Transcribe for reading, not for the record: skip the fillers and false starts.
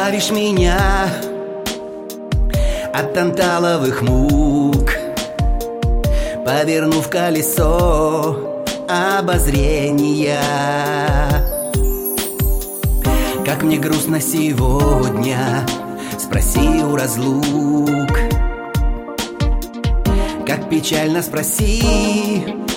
избавишь меня от танталовых мук, повернув колесо обозрения. Как мне грустно сегодня, спроси у разлук. Как печально, спроси